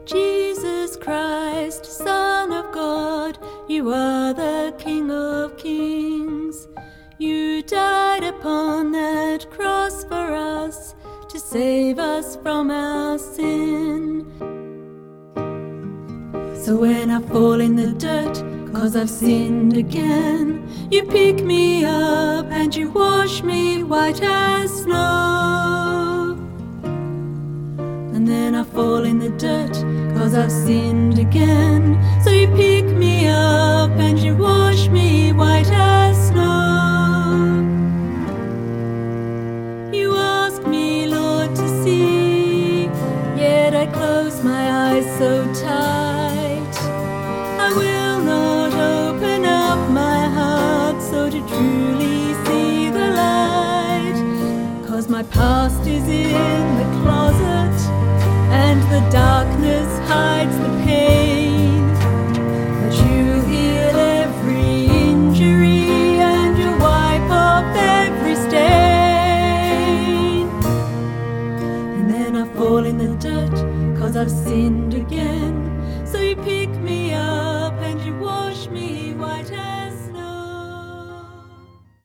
Jesus Christ, Son of God, you are the King of Kings. You died upon that cross for us to save us from our sin. So when I fall in the dirt, 'cause I've sinned again, you pick me up and you wash me white as snow. And then I fall in the dirt, 'cause I've sinned again, so you pick me up and you wash me white as snow. You ask me, Lord, to see, yet I close my eyes so tight. I will not open up my heart so to truly see the light. 'Cause my past is in the closet and the darkness hides the pain. But you heal every injury and you wipe off every stain. And then I fall in the dirt, 'cause I've sinned again, so you pick me up and you walk